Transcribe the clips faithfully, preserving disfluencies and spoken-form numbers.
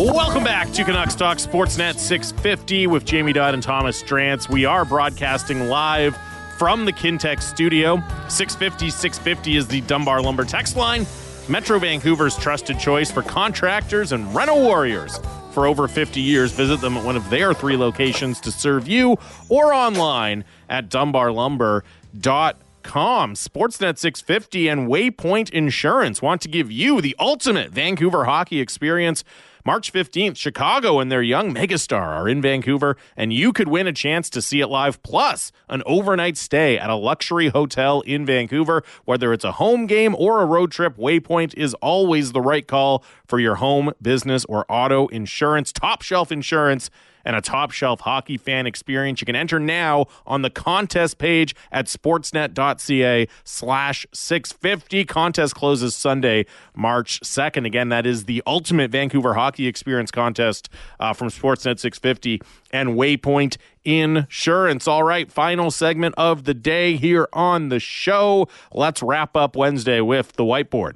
Welcome back to Canucks Talk Sportsnet six fifty with Jamie Dodd and Thomas Drance. We are broadcasting live from the Kintex studio. six fifty, six fifty is the Dunbar Lumber text line. Metro Vancouver's trusted choice for contractors and rental warriors. For over fifty years, visit them at one of their three locations to serve you or online at dunbar lumber dot com. Sportsnet six fifty and Waypoint Insurance want to give you the ultimate Vancouver hockey experience. March fifteenth, Chicago and their young megastar are in Vancouver, and you could win a chance to see it live, plus an overnight stay at a luxury hotel in Vancouver. Whether it's a home game or a road trip, Waypoint is always the right call for your home, business, or auto insurance. Top shelf insurance and a top-shelf hockey fan experience. You can enter now on the contest page at sportsnet.ca slash 650. Contest closes Sunday, March second. Again, that is the ultimate Vancouver hockey experience contest uh, from Sportsnet six fifty and Waypoint Insurance. All right, final segment of the day here on the show. Let's wrap up Wednesday with the whiteboard.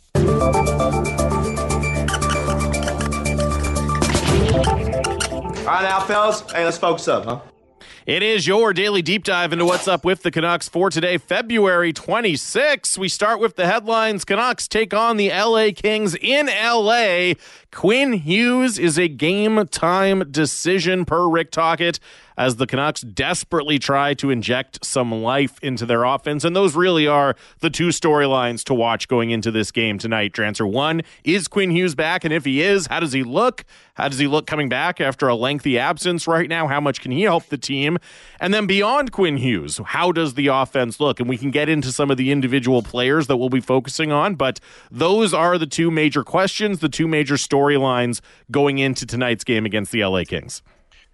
All right now, fellas. Hey, let's focus up, huh? It is your daily deep dive into what's up with the Canucks for today, February twenty-sixth. We start with the headlines. Canucks take on the L A Kings in L A. Quinn Hughes is a game-time decision per Rick Tocchet as the Canucks desperately try to inject some life into their offense. And those really are the two storylines to watch going into this game tonight. Transfer one, is Quinn Hughes back? And if he is, how does he look? How does he look coming back after a lengthy absence right now? How much can he help the team? And then beyond Quinn Hughes, how does the offense look? And we can get into some of the individual players that we'll be focusing on, but those are the two major questions, the two major storylines going into tonight's game against the L A Kings.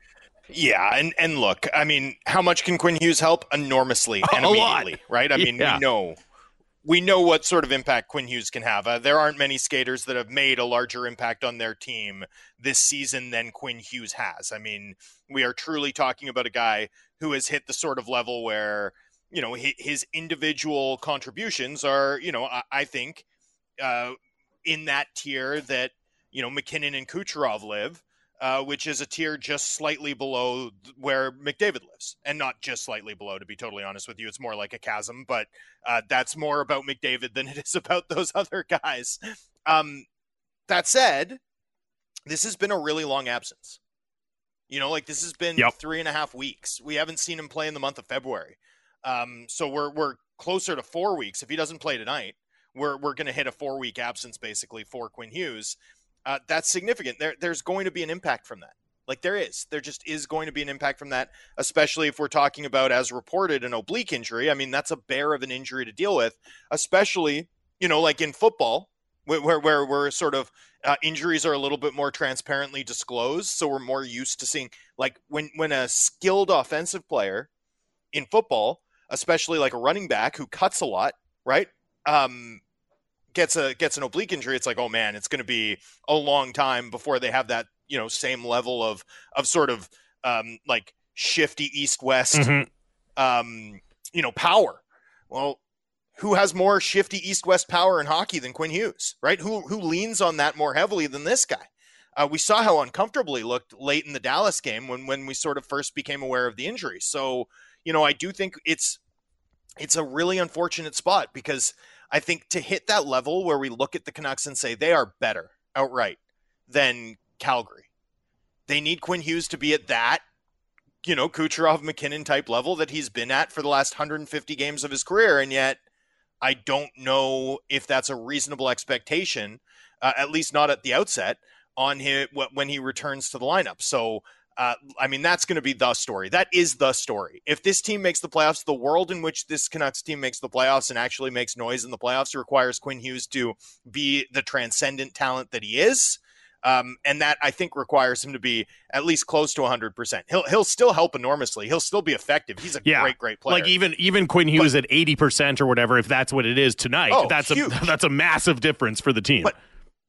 Yeah, and, and look, I mean, how much can Quinn Hughes help? Enormously and a immediately, lot. Right? I mean, yeah. we know we know what sort of impact Quinn Hughes can have. Uh, there aren't many skaters that have made a larger impact on their team this season than Quinn Hughes has. I mean, we are truly talking about a guy who has hit the sort of level where, you know, his individual contributions are, you know, I, I think uh, in that tier that, you know, McKinnon and Kucherov live. Uh, which is a tier just slightly below where McDavid lives. And not just slightly below, to be totally honest with you. It's more like a chasm, but uh, that's more about McDavid than it is about those other guys. Um, that said, this has been a really long absence. You know, like this has been yep. three and a half weeks. We haven't seen him play in the month of February. Um, so we're we're closer to four weeks. If he doesn't play tonight, we're we're going to hit a four-week absence, basically, for Quinn Hughes. Uh, that's significant. There, there's going to be an impact from that. Like there is. There just is going to be an impact from that, especially if we're talking about, as reported, an oblique injury. I mean, that's a bear of an injury to deal with, especially, you know, like in football, where where, where we're sort of uh, injuries are a little bit more transparently disclosed. So we're more used to seeing, like when, when a skilled offensive player in football, especially like a running back who cuts a lot, right? Um, gets a gets an oblique injury, it's like, oh man, it's going to be a long time before they have that, you know, same level of of sort of um like shifty east-west mm-hmm. um you know, power. Well, who has more shifty east-west power in hockey than Quinn Hughes, right? Who who leans on that more heavily than this guy? Uh, we saw how uncomfortable he looked late in the Dallas game when when we sort of first became aware of the injury. So, you know, I do think it's it's a really unfortunate spot, because I think to hit that level where we look at the Canucks and say they are better outright than Calgary, they need Quinn Hughes to be at that, you know, Kucherov, McKinnon type level that he's been at for the last one hundred fifty games of his career. And yet I don't know if that's a reasonable expectation, uh, at least not at the outset, on him when he returns to the lineup. So, Uh, I mean, that's going to be the story. That is the story. If this team makes the playoffs, the world in which this Canucks team makes the playoffs and actually makes noise in the playoffs requires Quinn Hughes to be the transcendent talent that he is. Um, and that, I think, requires him to be at least close to one hundred percent. He'll he'll still help enormously. He'll still be effective. He's a yeah, great, great player. Like even even Quinn Hughes but, at eighty percent or whatever, if that's what it is tonight, oh, that's huge. a that's a massive difference for the team. But,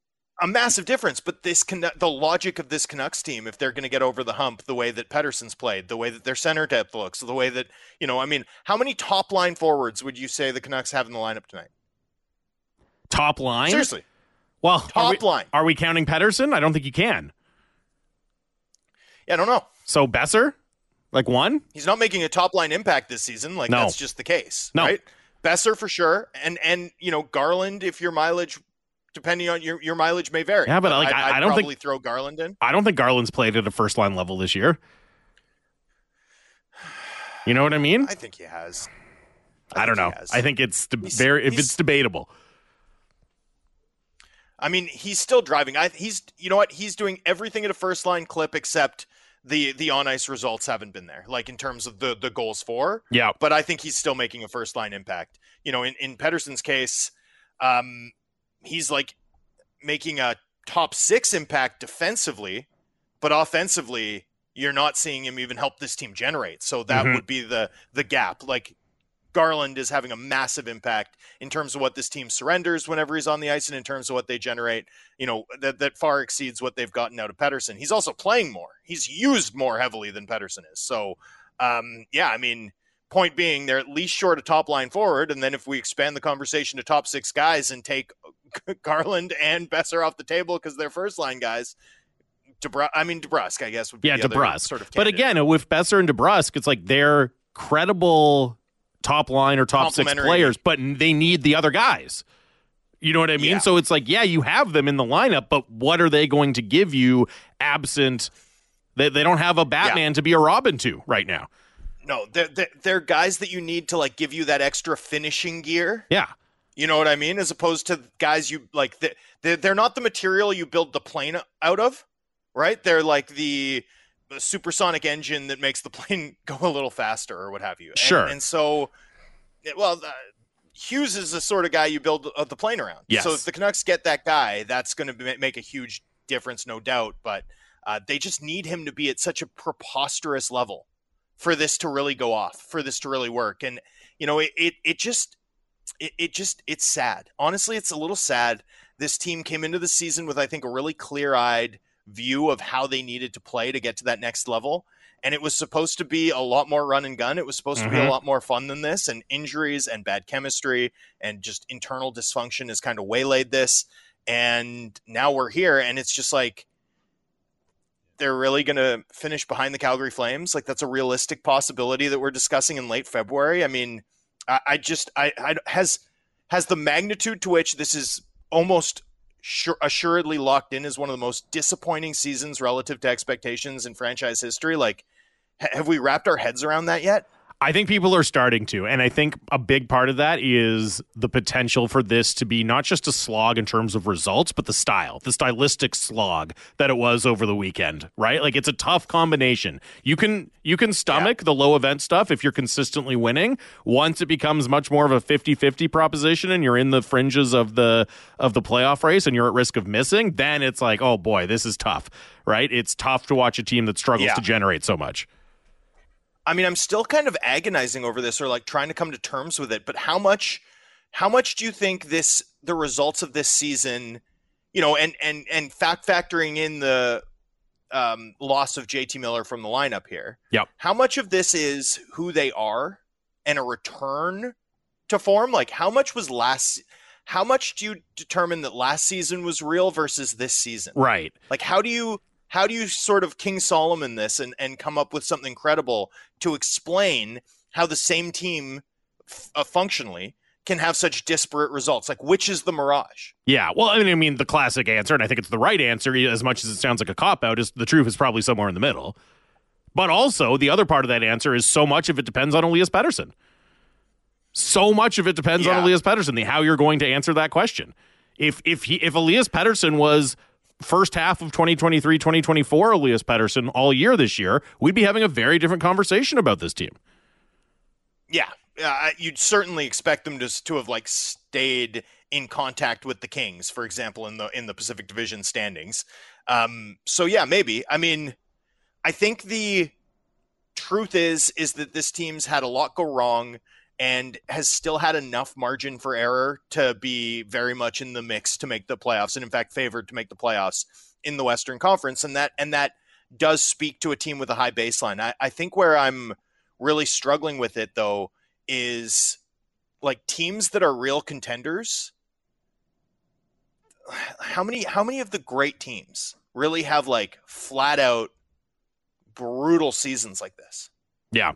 A massive difference, but this Can- the logic of this Canucks team, if they're going to get over the hump, the way that Pettersson's played, the way that their center depth looks, the way that, you know, I mean, how many top line forwards would you say the Canucks have in the lineup tonight? Top line? Seriously. Well, Top are we, line. Are we counting Pettersson? I don't think you can. Yeah, I don't know. So Besser, like one? He's not making a top line impact this season. Like No. that's just the case, No. right? Besser for sure, and and you know Garland. If your mileage, depending on your your mileage, may vary. Yeah, but like I'd, I, I'd I don't probably think throw Garland in. I don't think Garland's played at a first line level this year. You know what I mean? I think he has. I, I don't know. I think it's de- very if it's debatable. I mean, he's still driving. I he's you know what? He's doing everything at a first line clip except the the on ice results haven't been there. Like in terms of the the goals for. Yeah. But I think he's still making a first line impact. You know, in in Pettersson's case, um, he's like making a top six impact defensively, but offensively, you're not seeing him even help this team generate. So that Mm-hmm. would be the the gap. Like Garland is having a massive impact in terms of what this team surrenders whenever he's on the ice and in terms of what they generate, you know, that, that far exceeds what they've gotten out of Pettersson. He's also playing more. He's used more heavily than Pettersson is. So, um, yeah, I mean, point being, they're at least short a top line forward. And then if we expand the conversation to top six guys and take Garland and Besser off the table because they're first line guys, DeBrus, I mean, DeBrusk, I guess, would be Yeah, the other DeBrusk. sort of but candidate. again, with Besser and DeBrusk, it's like they're credible top line or top six Complementary. players, but they need the other guys. You know what I mean? Yeah. So it's like, yeah, you have them in the lineup, but what are they going to give you absent? They, they don't have a Batman Yeah. to be a Robin to right now. No, they're, they're, they're guys that you need to like give you that extra finishing gear. Yeah. You know what I mean? As opposed to guys you like, they're, they're not the material you build the plane out of, right? They're like the, the supersonic engine that makes the plane go a little faster or what have you. And, Sure. And so, well, uh, Hughes is the sort of guy you build uh, the plane around. Yes. So if the Canucks get that guy, that's going to make a huge difference, no doubt. But uh, they just need him to be at such a preposterous level for this to really go off, for this to really work. And, you know, it, it, it just, it, it just, it's sad. Honestly, it's a little sad. This team came into the season with, I think, a really clear-eyed view of how they needed to play to get to that next level. And it was supposed to be a lot more run and gun. It was supposed mm-hmm. to be a lot more fun than this. And injuries and bad chemistry and just internal dysfunction has kind of waylaid this. And now we're here, and it's just like, they're really going to finish behind the Calgary Flames. Like, that's a realistic possibility that we're discussing in late February. I mean, I, I just, I, I has, has the magnitude to which this is almost sure, assuredly locked in as one of the most disappointing seasons relative to expectations in franchise history. Like, ha- have we wrapped our heads around that yet? I think people are starting to, and I think a big part of that is the potential for this to be not just a slog in terms of results, but the style, the stylistic slog that it was over the weekend, right? Like, it's a tough combination. You can you can stomach yeah. the low event stuff if you're consistently winning. Once it becomes much more of a fifty-fifty proposition and you're in the fringes of the of the playoff race and you're at risk of missing, then it's like, oh boy, this is tough, right? It's tough to watch a team that struggles yeah. to generate so much. I mean, I'm still kind of agonizing over this or like trying to come to terms with it, but how much, how much do you think this, the results of this season, you know, and, and, and fact factoring in the um, loss of J T Miller from the lineup here. Yep. How much of this is who they are and a return to form? Like how much was last, how much do you determine that last season was real versus this season? Right. Like, how do you, How do you sort of King Solomon this and, and come up with something credible to explain how the same team f- uh, functionally can have such disparate results? Like, which is the mirage? Yeah, well, I mean, I mean, the classic answer, and I think it's the right answer, as much as it sounds like a cop-out, is the truth is probably somewhere in the middle. But also, the other part of that answer is so much of it depends on Elias Pettersson. So much of it depends yeah. on Elias Pettersson, the how you're going to answer that question. If if he if Elias Pettersson was first half of twenty twenty-three, twenty twenty-four Elias Pettersson all year this year, we'd be having a very different conversation about this team. Yeah, uh, you'd certainly expect them to to have like stayed in contact with the Kings, for example, in the in the Pacific Division standings. Um, so yeah, maybe. I mean, I think the truth is is that this team's had a lot go wrong and has still had enough margin for error to be very much in the mix to make the playoffs, and in fact favored to make the playoffs in the Western Conference. And that and that does speak to a team with a high baseline. I, I think where I'm really struggling with it, though, is like teams that are real contenders. how many how many of the great teams really have like flat out brutal seasons like this? Yeah.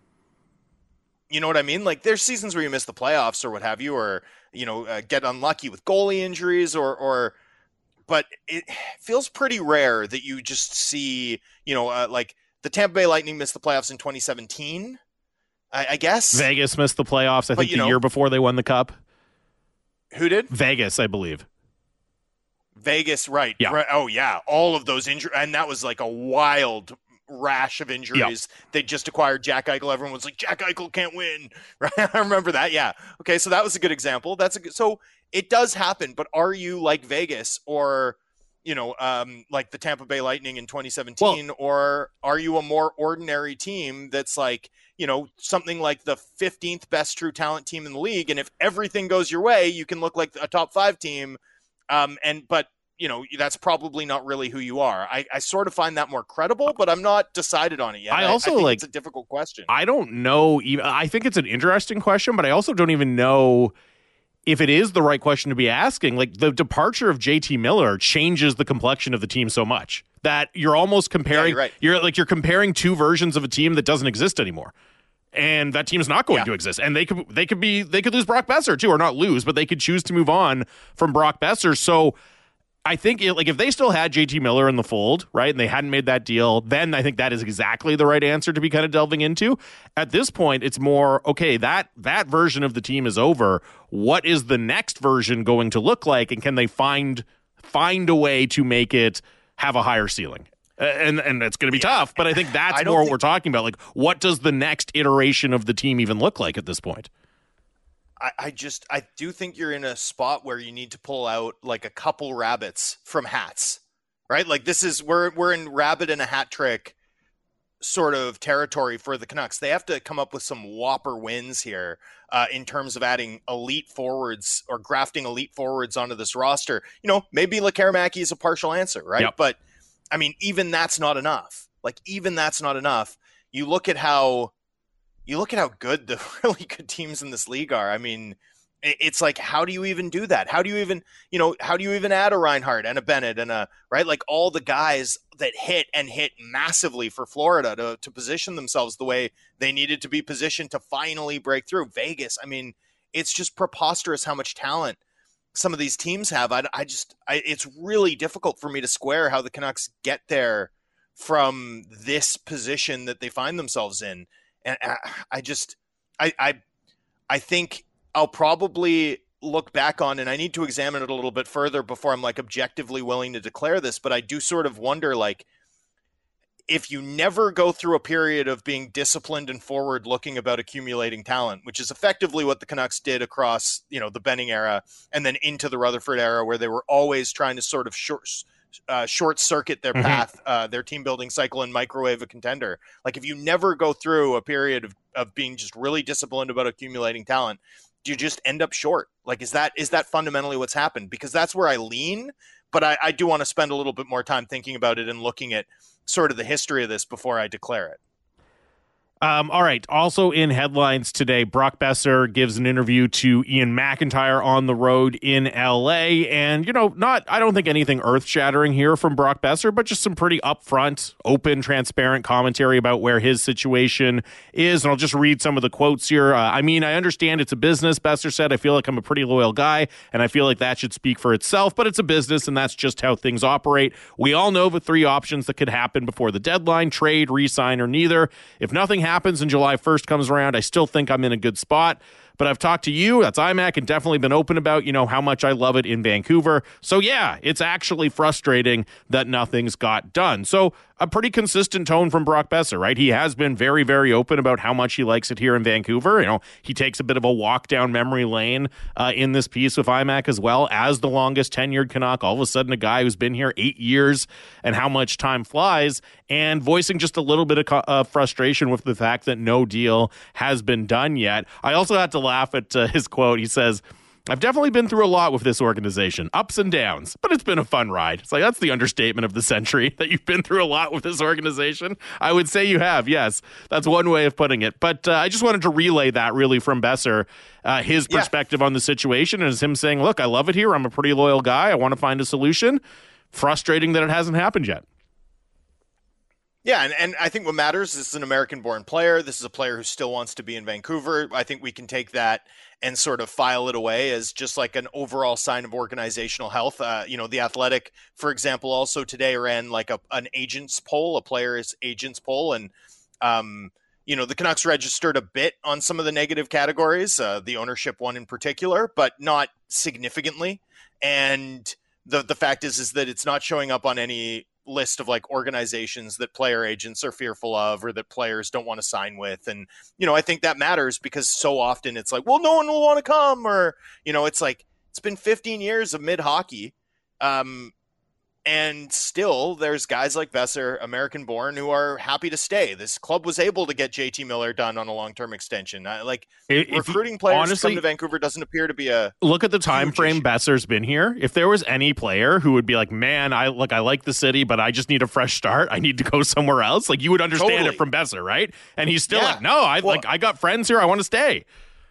You know what I mean? Like there's seasons where you miss the playoffs or what have you, or, you know, uh, get unlucky with goalie injuries or, or, but it feels pretty rare that you just see, you know, uh, like the Tampa Bay Lightning missed the playoffs in twenty seventeen, I, I guess. Vegas missed the playoffs, I But, think, you the know, year before they won the cup. Who did? Vegas, I believe. Vegas, right. Yeah. Right. Oh, yeah. All of those injuries. And that was like a wild rash of injuries. Yep. They just acquired Jack Eichel. Everyone was like, Jack Eichel can't win. Right? I remember that. Yeah. Okay. So that was a good example. That's a good. So it does happen. But are you like Vegas or, you know, um, like the Tampa Bay Lightning in twenty seventeen, well, or are you a more ordinary team that's like, you know, something like the fifteenth best true talent team in the league? And if everything goes your way, you can look like a top five team. Um, and, but, you know, that's probably not really who you are. I, I sort of find that more credible, but I'm not decided on it yet. I also I, I think like, it's a difficult question. I don't know. Even, I think it's an interesting question, but I also don't even know if it is the right question to be asking. Like the departure of J T Miller changes the complexion of the team so much that you're almost comparing, yeah, you're, right. you're like, you're comparing two versions of a team that doesn't exist anymore. And that team's not going yeah. to exist. And they could, they could be, they could lose Brock Besser too, or not lose, but they could choose to move on from Brock Besser. So I think it, like if they still had J T Miller in the fold, right, and they hadn't made that deal, then I think that is exactly the right answer to be kind of delving into. At this point, it's more, okay, that that version of the team is over. What is the next version going to look like, and can they find find a way to make it have a higher ceiling? Uh, and and it's going to be yeah. tough, but I think that's I more think- what we're talking about. Like, what does the next iteration of the team even look like at this point? I, I just, I do think you're in a spot where you need to pull out like a couple rabbits from hats, right? Like this is, we're, we're in rabbit in a hat trick sort of territory for the Canucks. They have to come up with some whopper wins here uh, in terms of adding elite forwards or grafting elite forwards onto this roster. You know, maybe Lekkerimaki is a partial answer, right? Yep. But I mean, even that's not enough. Like even that's not enough. You look at how, You look at how good the really good teams in this league are. I mean, it's like, how do you even do that? How do you even, you know, how do you even add a Reinhart and a Bennett and a, right? Like all the guys that hit and hit massively for Florida to, to position themselves the way they needed to be positioned to finally break through. Vegas, I mean, it's just preposterous how much talent some of these teams have. I, I just, I, it's really difficult for me to square how the Canucks get there from this position that they find themselves in. And I just, I, I, I think I'll probably look back on, and I need to examine it a little bit further before I'm like objectively willing to declare this. But I do sort of wonder, like, if you never go through a period of being disciplined and forward looking about accumulating talent, which is effectively what the Canucks did across, you know, the Benning era and then into the Rutherford era, where they were always trying to sort of short, Uh, short circuit their path, mm-hmm. uh, their team building cycle and microwave a contender. Like if you never go through a period of, of being just really disciplined about accumulating talent, do you just end up short? Like, is that, is that fundamentally what's happened? Because that's where I lean, but I, I do want to spend a little bit more time thinking about it and looking at sort of the history of this before I declare it. Um, all right. Also in headlines today, Brock Besser gives an interview to Ian McIntyre on the road in L A. And, you know, not, I don't think anything earth shattering here from Brock Besser, but just some pretty upfront, open, transparent commentary about where his situation is. And I'll just read some of the quotes here. Uh, I mean, I understand it's a business, Besser said. I feel like I'm a pretty loyal guy, and I feel like that should speak for itself, but it's a business, and that's just how things operate. We all know the three options that could happen before the deadline: trade, re-sign, or neither. If nothing happens, happens and July first comes around, I still think I'm in a good spot. But I've talked to you, that's iMac, and definitely been open about, you know, how much I love it in Vancouver. So yeah, it's actually frustrating that nothing's got done. So a pretty consistent tone from Brock Besser, right? He has been very, very open about how much he likes it here in Vancouver. You know, he takes a bit of a walk down memory lane uh, in this piece with iMac as well, as the longest tenured Canuck. All of a sudden, a guy who's been here eight years and how much time flies, and voicing just a little bit of uh, frustration with the fact that no deal has been done yet. I also had to laugh at uh, his quote. He says, I've definitely been through a lot with this organization, ups and downs, but it's been a fun ride. It's like, that's the understatement of the century, that you've been through a lot with this organization. I would say you have, yes. That's one way of putting it. But uh, I just wanted to relay that really from Boeser, uh, his perspective yeah. on the situation, and him saying, look, I love it here. I'm a pretty loyal guy. I want to find a solution. Frustrating that it hasn't happened yet. Yeah, and, and I think what matters is this is an American-born player. This is a player who still wants to be in Vancouver. I think we can take that and sort of file it away as just like an overall sign of organizational health. Uh, you know, The Athletic, for example, also today ran like a, an agent's poll, a player's agent's poll, and um, you know, the Canucks registered a bit on some of the negative categories, uh, the ownership one in particular, but not significantly. And the the fact is, is that it's not showing up on any list of like organizations that player agents are fearful of or that players don't want to sign with. And, you know, I think that matters because so often it's like, well, no one will want to come, or, you know, it's like, it's been fifteen years of mid hockey. Um, and still there's guys like Boeser, American born, who are happy to stay. This club was able to get J T Miller done on a long-term extension. Uh, like if recruiting players honestly, to come to Vancouver doesn't appear to be a look at the time frame Boeser's been here. If there was any player who would be like, man, I like, I like the city, but I just need a fresh start. I need to go somewhere else. Like you would understand totally. It from Boeser, right? And he's still yeah. like, no, I well, like, I got friends here. I want to stay.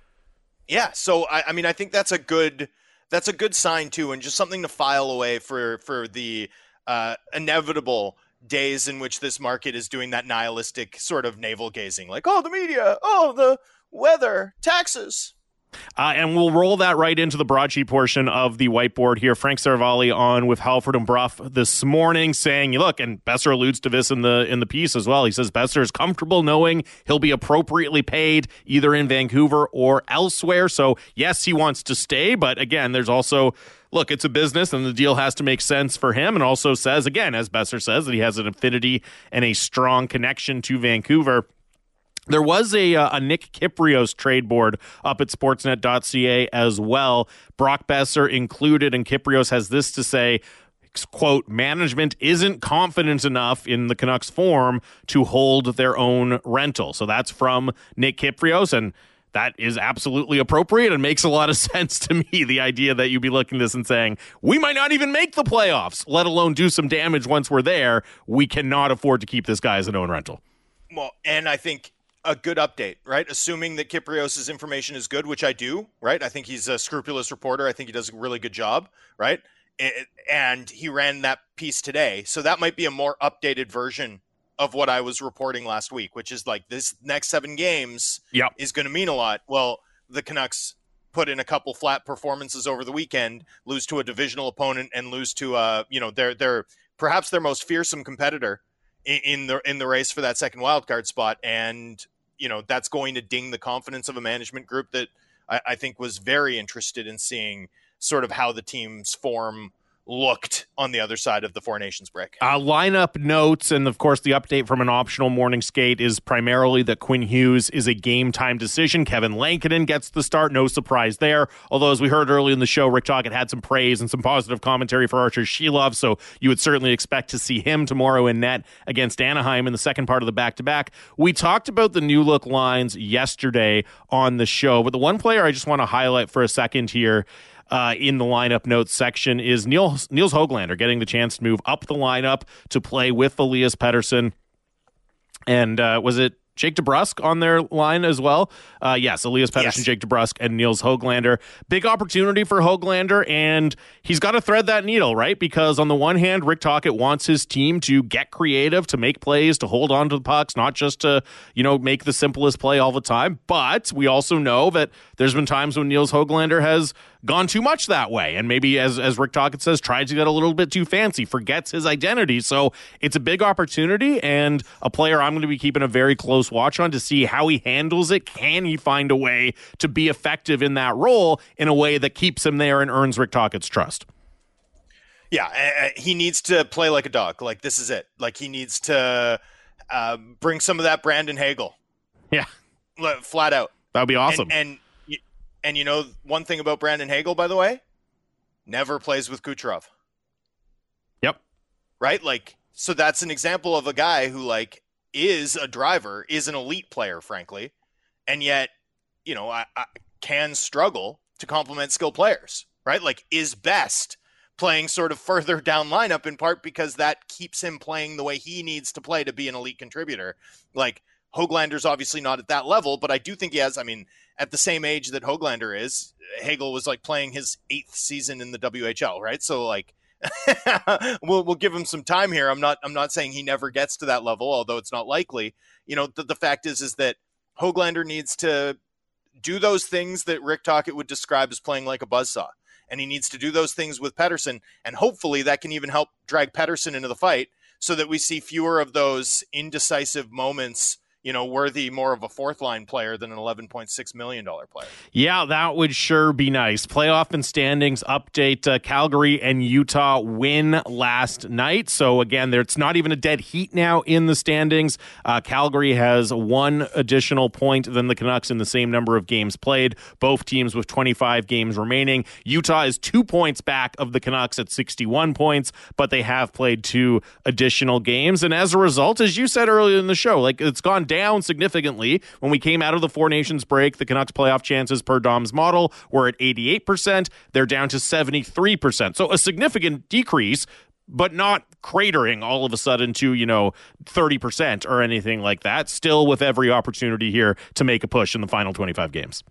Yeah. So, I, I mean, I think that's a good, that's a good sign too. And just something to file away for, for the uh, inevitable days in which this market is doing that nihilistic sort of navel gazing, like, oh, the media, oh, the weather, taxes. Uh, and we'll roll that right into the broadsheet portion of the whiteboard here. Frank Saravalli on with Halford and Bruff this morning saying, look, and Boeser alludes to this in the in the piece as well. He says Boeser is comfortable knowing he'll be appropriately paid either in Vancouver or elsewhere. So, yes, he wants to stay. But again, there's also, look, it's a business and the deal has to make sense for him. And also says, again, as Boeser says, that he has an affinity and a strong connection to Vancouver. There was a uh, a Nick Kypreos trade board up at sportsnet dot c a as well. Brock Boeser included, and Kypreos has this to say, quote, management isn't confident enough in the Canucks form to hold their own rental. So that's from Nick Kypreos, and that is absolutely appropriate and makes a lot of sense to me, the idea that you'd be looking at this and saying, we might not even make the playoffs, let alone do some damage once we're there. We cannot afford to keep this guy as an own rental. Well, and I think a good update, right? Assuming that Kypreos' information is good, which I do, right? I think he's a scrupulous reporter. I think he does a really good job, right? It, and he ran that piece today. So that might be a more updated version of what I was reporting last week, which is like this next seven games yep. is going to mean a lot. Well, the Canucks put in a couple flat performances over the weekend, lose to a divisional opponent and lose to, uh, you know, their, their, perhaps their most fearsome competitor in, in the, in the race for that second wildcard spot. And, you know, that's going to ding the confidence of a management group that I, I think was very interested in seeing sort of how the team's form looked on the other side of the Four Nations break. Uh, lineup notes, and of course the update from an optional morning skate is primarily that Quinn Hughes is a game-time decision. Kevin Lankinen gets the start, no surprise there. Although, as we heard early in the show, Rick Tocchet had some praise and some positive commentary for Archer Sheilov, so you would certainly expect to see him tomorrow in net against Anaheim in the second part of the back-to-back. We talked about the new look lines yesterday on the show, but the one player I just want to highlight for a second here Uh, in the lineup notes section is Niels, Niels Höglander getting the chance to move up the lineup to play with Elias Pettersson. And uh, was it Jake DeBrusk on their line as well? Uh, yes, Elias Pettersson, yes. Jake DeBrusk, and Niels Höglander. Big opportunity for Höglander, and he's got to thread that needle, right? Because on the one hand, Rick Tocchet wants his team to get creative, to make plays, to hold on to the pucks, not just to, you know, make the simplest play all the time. But we also know that there's been times when Niels Höglander has gone too much that way, and maybe, as as Rick Tocchet says, tries to get a little bit too fancy, forgets his identity. So it's a big opportunity, and a player I'm going to be keeping a very close watch on to see how he handles it. Can he find a way to be effective in that role in a way that keeps him there and earns Rick Tocchet's trust? Yeah, uh, he needs to play like a dog. Like, this is it. Like, he needs to uh, bring some of that Brandon Hagel. Yeah. Flat out. That would be awesome. And, and And you know one thing about Brandon Hagel, by the way? Never plays with Kucherov. Yep. Right? Like, so that's an example of a guy who, like, is a driver, is an elite player, frankly, and yet, you know, I, I can struggle to complement skill players, right? Like, is Best playing sort of further down lineup, in part because that keeps him playing the way he needs to play to be an elite contributor. Like, Höglander's obviously not at that level, but I do think he has, I mean, at the same age that Höglander is, Hagel was like playing his eighth season in the W H L, right? So like, we'll we'll give him some time here. I'm not I'm not saying he never gets to that level, although it's not likely. You know, the, the fact is is that Höglander needs to do those things that Rick Tocchet would describe as playing like a buzzsaw. And he needs to do those things with Pettersson, and hopefully that can even help drag Pettersson into the fight so that we see fewer of those indecisive moments, you know, worthy more of a fourth line player than an eleven point six million dollars player. Yeah, that would sure be nice. Playoff and standings update. Uh, Calgary and Utah win last night. So again, there, it's not even a dead heat now in the standings. Uh, Calgary has one additional point than the Canucks in the same number of games played. Both teams with twenty-five games remaining. Utah is two points back of the Canucks at sixty-one points, but they have played two additional games. And as a result, as you said earlier in the show, like it's gone down significantly. When we came out of the Four Nations break, the Canucks playoff chances per Dom's model were at eighty-eight percent. They're down to seventy-three percent. So a significant decrease, but not cratering all of a sudden to, you know, thirty percent or anything like that. Still with every opportunity here to make a push in the final twenty-five games.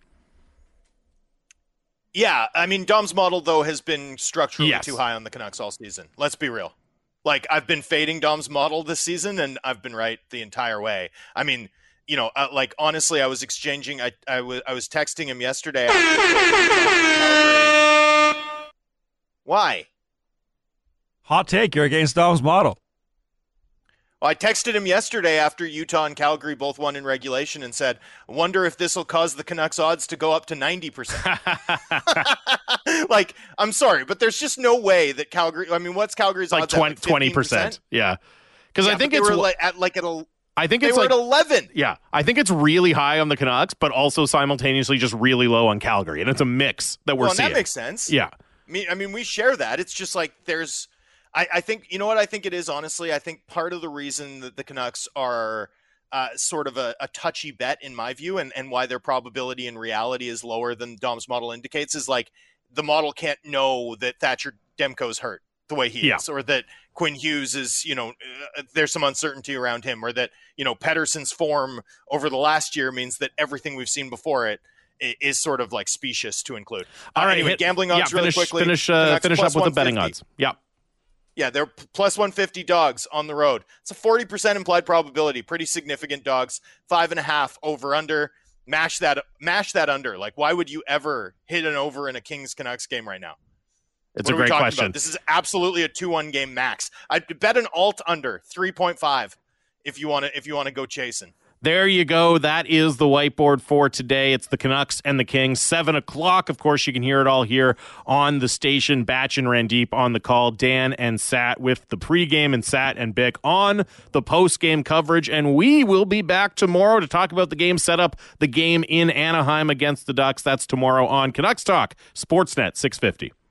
Yeah, I mean, Dom's model, though, has been structurally yes. too high on the Canucks all season. Let's be real. Like, I've been fading Dom's model this season, and I've been right the entire way. I mean, you know, uh, like, honestly, I was exchanging, I, I, was, I was texting him yesterday. Why? Hot take, you're against Dom's model. Well, I texted him yesterday after Utah and Calgary both won in regulation and said, wonder if this will cause the Canucks odds to go up to ninety percent. Like, I'm sorry, but there's just no way that Calgary, I mean, what's Calgary's like odds? twenty, at? Like twenty percent. Yeah. Because yeah, I think they it's were like at like at a, I think they it's were like at eleven. Yeah. I think it's really high on the Canucks, but also simultaneously just really low on Calgary. And it's a mix that we're well, seeing. That makes sense. Yeah. I mean, I mean, we share that. It's just like there's, I, I think, you know what I think it is, honestly? I think part of the reason that the Canucks are uh, sort of a, a touchy bet, in my view, and, and why their probability in reality is lower than Dom's model indicates is like the model can't know that Thatcher Demko's hurt the way he yeah. is, or that Quinn Hughes is, you know, uh, there's some uncertainty around him, or that, you know, Pettersson's form over the last year means that everything we've seen before it is sort of like specious to include. All uh, right, anyway, hit, gambling odds yeah, really finish, quickly. Finish, uh, finish up with the betting one fifty. odds. Yeah. Yeah, they're plus one fifty dogs on the road. It's a forty percent implied probability. Pretty significant dogs. Five and a half over under. Mash that, mash that under. Like, why would you ever hit an over in a Kings Canucks game right now? It's what a great question. About? This is absolutely a two one game max. I'd bet an alt under three point five if you want to if you want to go chasing. There you go. That is the whiteboard for today. It's the Canucks and the Kings. Seven o'clock. Of course, you can hear it all here on the station. Batch and Randeep on the call. Dan and Sat with the pregame, and Sat and Bick on the postgame coverage. And we will be back tomorrow to talk about the game, set up the game in Anaheim against the Ducks. That's tomorrow on Canucks Talk, Sportsnet six fifty.